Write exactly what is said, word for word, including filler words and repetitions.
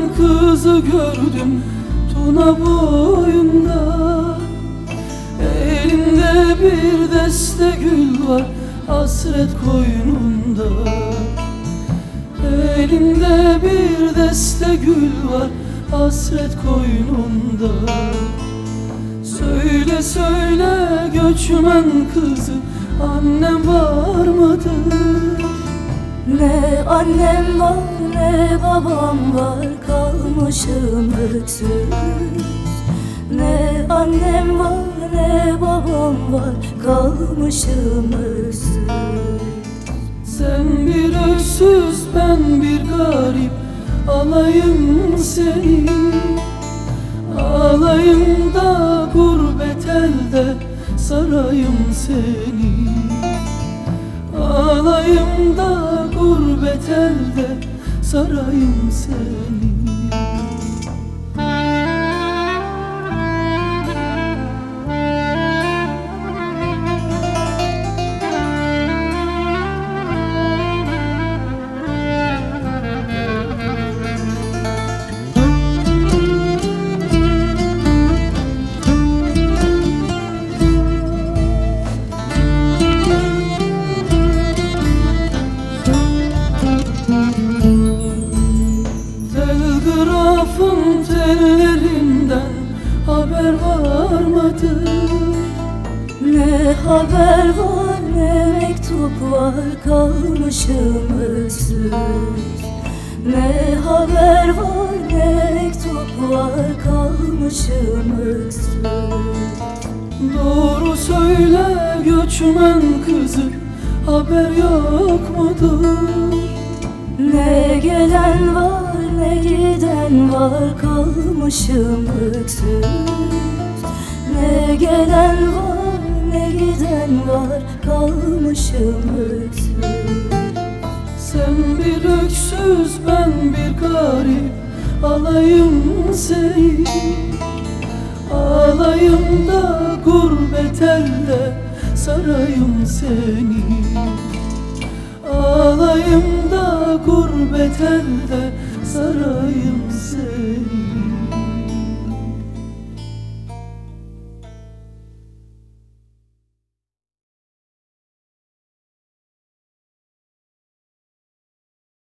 kızı gördüm Tuna boyunda. Elinde bir deste gül var hasret koynunda. Elinde bir deste gül var hasret koynunda. Söyle söyle göçmen kızı, annem var mıdır? Ne annem var ne babam var, kalmışım öksüz. Ne annem var ne babam var, kalmışım öksüz. Sen bir öksüz ben bir garip, alayım seni. Alayım da gurbet elde sarayım seni. Alayım da gurbet elde sarayım seni. Telgrafın tellerinden haber var mıdır? Ne haber var ne mektup var, kalmışım öksüz. Ne haber var ne mektup var, kalmışım öksüz. Doğru söyle göçmen kızı, haber yok mudur? Ne gelen var ne giden var, kalmışım öksüz. Ne gelen var ne giden var, kalmışım öksüz. Sen bir öksüz ben bir garip, alayım seni. Alayım da gurbet elde sarayım seni. Alayım da gurbet elde sarayım